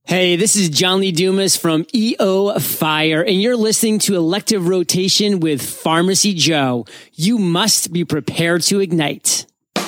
Hey, this is John Lee Dumas from EO Fire, and you're listening to Elective Rotation with Pharmacy Joe. You must be prepared to ignite.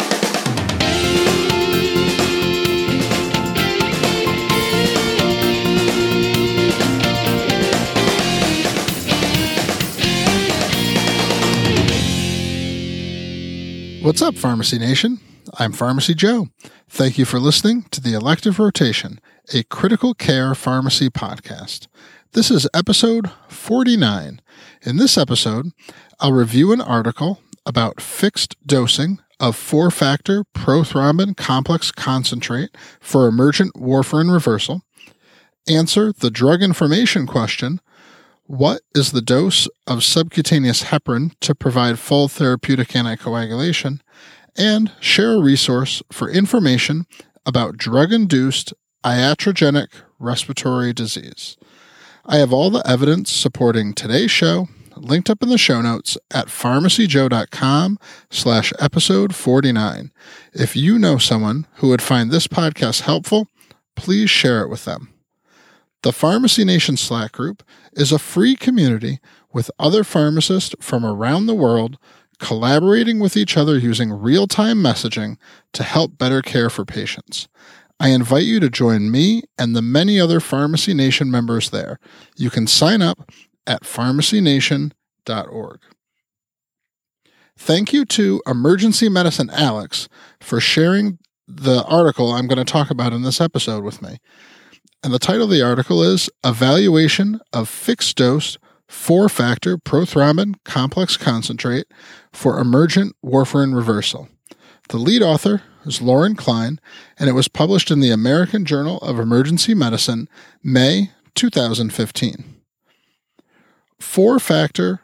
What's up, Pharmacy Nation? I'm Pharmacy Joe. Thank you for listening to the Elective Rotation, a critical care pharmacy podcast. This is episode 49. In this episode, I'll review an article about fixed dosing of 4-factor prothrombin complex concentrate for emergent warfarin reversal, answer the drug information question, what is the dose of subcutaneous heparin to provide full therapeutic anticoagulation, and share a resource for information about drug-induced iatrogenic respiratory disease. I have all the evidence supporting today's show linked up in the show notes at pharmacyjoe.com/episode 49. If you know someone who would find this podcast helpful, please share it with them. The Pharmacy Nation Slack group is a free community with other pharmacists from around the world collaborating with each other using real-time messaging to help better care for patients. I invite you to join me and the many other Pharmacy Nation members there. You can sign up at pharmacynation.org. Thank you to Emergency Medicine Alex for sharing the article I'm going to talk about in this episode with me. And the title of the article is Evaluation of Fixed-Dose 4-Factor Prothrombin Complex Concentrate for Emergent Warfarin Reversal. The lead author is Lauren Klein, and it was published in the American Journal of Emergency Medicine, May 2015. 4-factor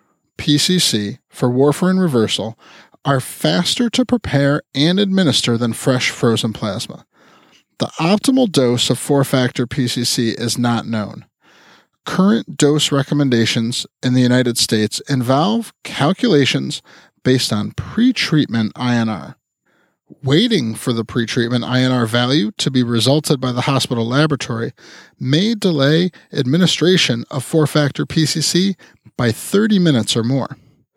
PCC for warfarin reversal are faster to prepare and administer than fresh frozen plasma. The optimal dose of 4-factor PCC is not known. Current dose recommendations in the United States involve calculations based on pretreatment INR. Waiting for the pretreatment INR value to be resulted by the hospital laboratory may delay administration of 4-factor PCC by 30 minutes or more.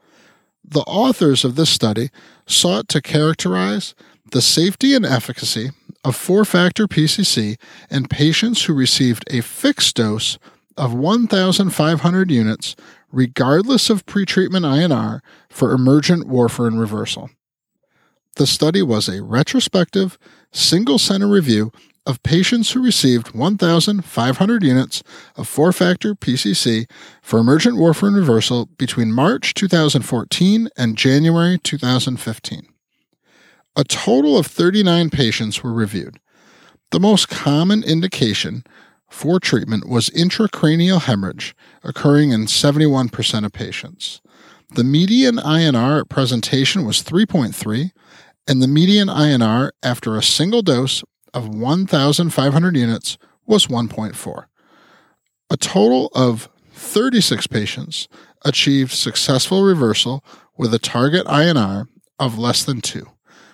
The authors of this study sought to characterize the safety and efficacy of 4-factor PCC in patients who received a fixed dose of 1,500 units regardless of pretreatment INR for emergent warfarin reversal. The study was a retrospective, single-center review of patients who received 1,500 units of 4-factor PCC for emergent warfarin reversal between March 2014 and January 2015. A total of 39 patients were reviewed. The most common indication for treatment was intracranial hemorrhage, occurring in 71% of patients. The median INR at presentation was 3.3, and the median INR after a single dose of 1,500 units was 1.4. A total of 36 patients achieved successful reversal with a target INR of less than 2.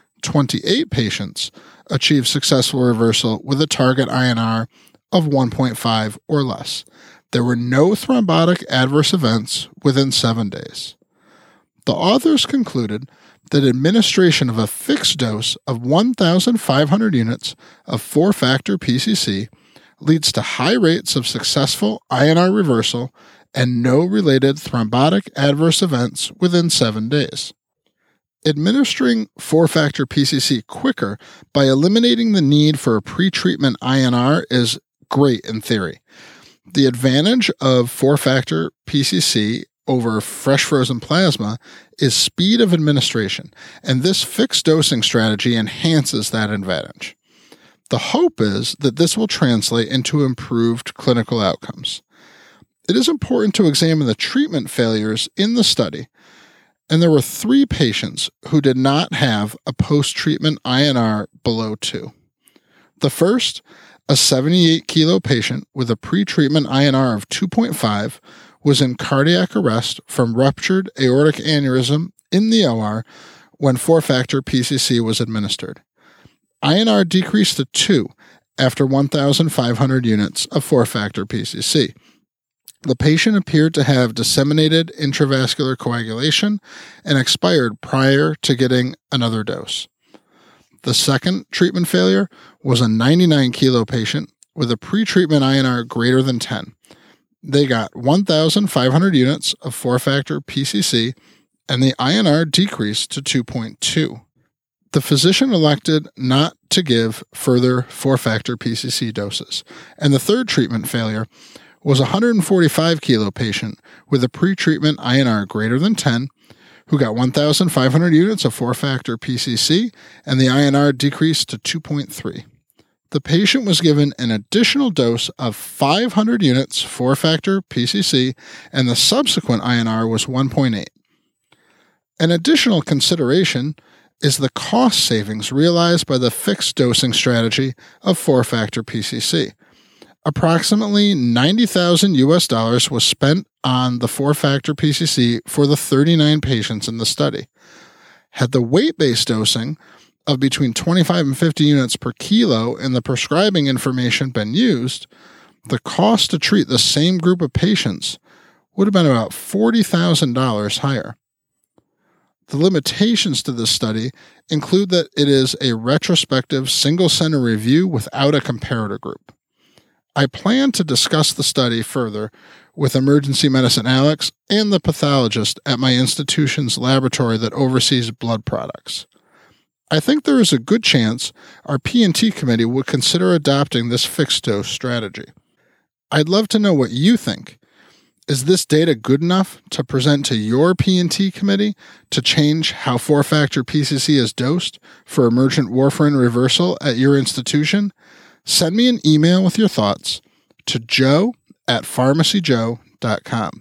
28 patients achieved successful reversal with a target INR of 1.5 or less. There were no thrombotic adverse events within 7 days. The authors concluded that administration of a fixed dose of 1,500 units of 4-factor PCC leads to high rates of successful INR reversal and no related thrombotic adverse events within 7 days. Administering 4-factor PCC quicker by eliminating the need for a pretreatment INR is great in theory. The advantage of 4-factor PCC over fresh frozen plasma is speed of administration, and this fixed dosing strategy enhances that advantage. The hope is that this will translate into improved clinical outcomes. It is important to examine the treatment failures in the study, and there were 3 patients who did not have a post-treatment INR below 2. The first, a 78-kilo patient with a pretreatment INR of 2.5, was in cardiac arrest from ruptured aortic aneurysm in the OR when 4-factor PCC was administered. INR decreased to 2, after 1,500 units of 4-factor PCC. The patient appeared to have disseminated intravascular coagulation and expired prior to getting another dose. The second treatment failure was a 99 kilo patient with a pretreatment INR greater than 10. They got 1,500 units of 4-factor PCC, and the INR decreased to 2.2. The physician elected not to give further 4-factor PCC doses, and the third treatment failure was a 145 kilo patient with a pretreatment INR greater than 10 who got 1,500 units of 4-factor PCC, and the INR decreased to 2.3. The patient was given an additional dose of 500 units 4-factor PCC, and the subsequent INR was 1.8. An additional consideration is the cost savings realized by the fixed dosing strategy of 4-factor PCC. Approximately $90,000 was spent on the 4-factor PCC for the 39 patients in the study. Had the weight-based dosing of between 25 and 50 units per kilo in the prescribing information been used, the cost to treat the same group of patients would have been about $40,000 higher. The limitations to this study include that it is a retrospective single-center review without a comparator group. I plan to discuss the study further with emergency medicine Alex and the pathologist at my institution's laboratory that oversees blood products. I think there is a good chance our P&T committee would consider adopting this fixed dose strategy. I'd love to know what you think. Is this data good enough to present to your P&T committee to change how 4-factor PCC is dosed for emergent warfarin reversal at your institution? Send me an email with your thoughts to joe@pharmacyjoe.com.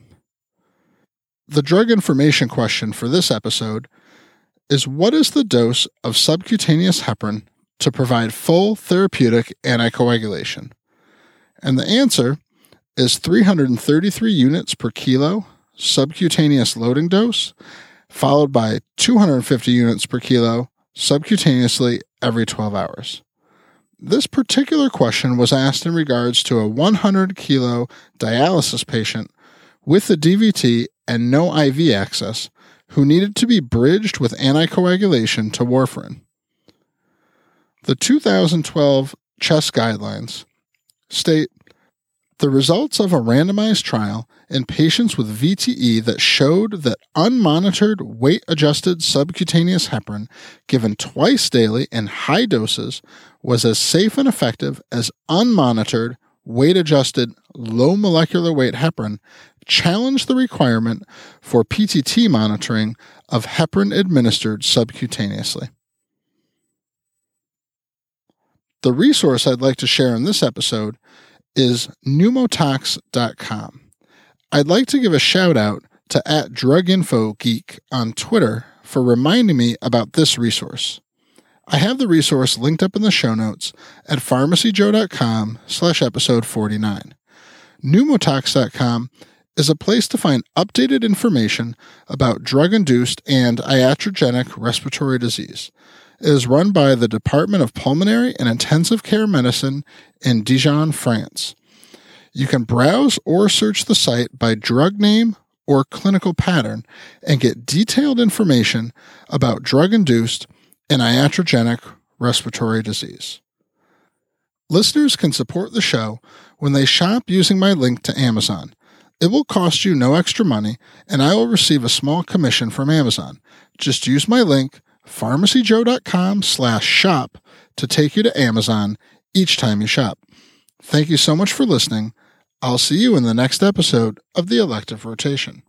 The drug information question for this episode is, what is the dose of subcutaneous heparin to provide full therapeutic anticoagulation? And the answer is 333 units per kilo subcutaneous loading dose, followed by 250 units per kilo subcutaneously every 12 hours. This particular question was asked in regards to a 100 kilo dialysis patient with a DVT and no IV access who needed to be bridged with anticoagulation to warfarin. The 2012 CHEST guidelines state, the results of a randomized trial in patients with VTE that showed that unmonitored weight-adjusted subcutaneous heparin given twice daily in high doses was as safe and effective as unmonitored weight-adjusted low molecular weight heparin challenged the requirement for PTT monitoring of heparin administered subcutaneously. The resource I'd like to share in this episode is pneumotox.com. I'd like to give a shout out to @druginfogeek on Twitter for reminding me about this resource. I have the resource linked up in the show notes at pharmacyjoe.com/episode 49. Pneumotox.com is a place to find updated information about drug-induced and iatrogenic respiratory disease. It is run by the Department of Pulmonary and Intensive Care Medicine in Dijon, France. You can browse or search the site by drug name or clinical pattern and get detailed information about drug-induced and iatrogenic respiratory disease. Listeners can support the show when they shop using my link to Amazon. It will cost you no extra money, and I will receive a small commission from Amazon. Just use my link, pharmacyjoe.com/shop, to take you to Amazon each time you shop. Thank you so much for listening. I'll see you in the next episode of the Elective Rotation.